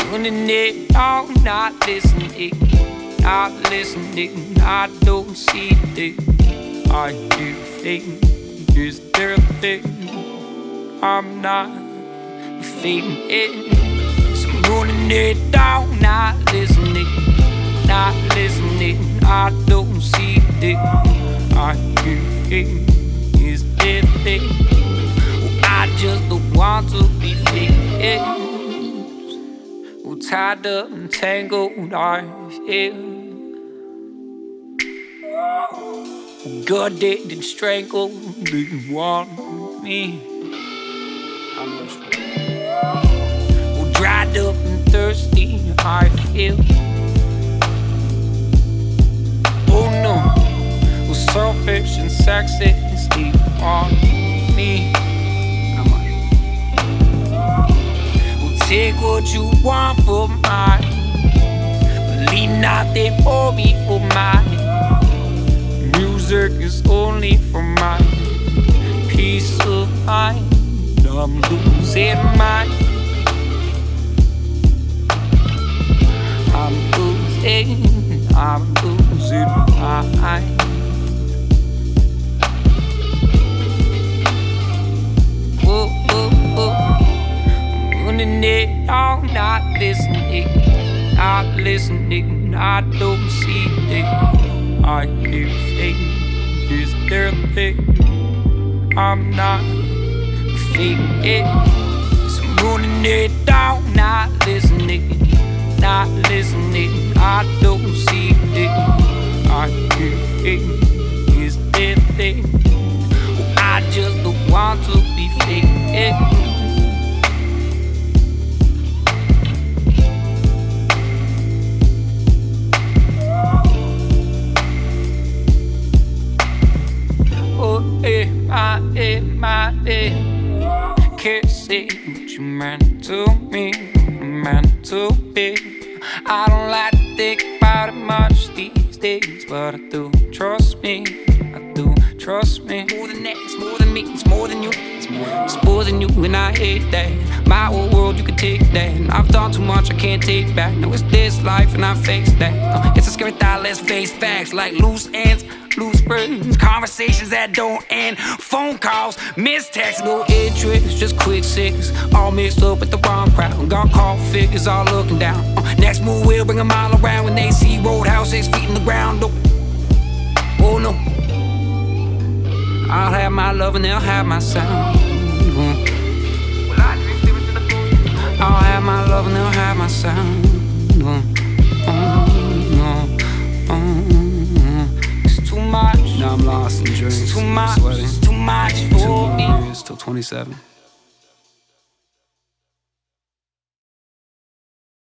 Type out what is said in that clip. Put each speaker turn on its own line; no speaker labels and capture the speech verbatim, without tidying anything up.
running it all, not listening, not listening. I don't see it. Are you faking? Is there a thing I'm not faking it? So I'm running it down, not listening, not listening. I don't see it. Are you faking? Is there a thing? Well, I just don't want to be faking. Well, tied up and tangled, I feel. God didn't strangle, didn't want me. Well, dried up and thirsty, I feel. Oh no, well, selfish and sexy, stay on me. Well, take what you want for mine, but leave nothing for me for mine. Music is only for my peace of mind. I'm losing mine. I'm losing, I'm losing mine. Whoa, whoa, whoa. I'm running it all, not listening, not listening. I don't see it. Are you faking? Is there a thing I'm not faking it? So I'm running it down, not listening, not listening. I don't see it. Are you faking? Is there a thing? Well, I just don't want to be faking it. My, eh, my, eh. Can't say what you meant to me, meant to be. I don't like to think about it much these days, but I do, trust me, I do, trust me. More than that, it's more than me, it's more than you. It's more, it's more than you, and I hate that. My whole world, you can take that. And I've done too much, I can't take back. No, it's this life, and I face that. uh, It's a scary thought, let's face facts. Like loose ends, loose friends, conversations that don't end, phone calls, missed texts, no interest, just quick six, all mixed up with the wrong crowd. Got call figures all looking down. Uh, next move will bring them all around when they see Roadhouse six feet in the ground. Oh, oh no, I'll have my love and they'll have my sound. Mm. I'll have my love and they'll have my sound. Mm. Mm. Mm. Too much.
Now I'm lost in dreams.
It's too much. It's too much for me.
Till twenty-seven.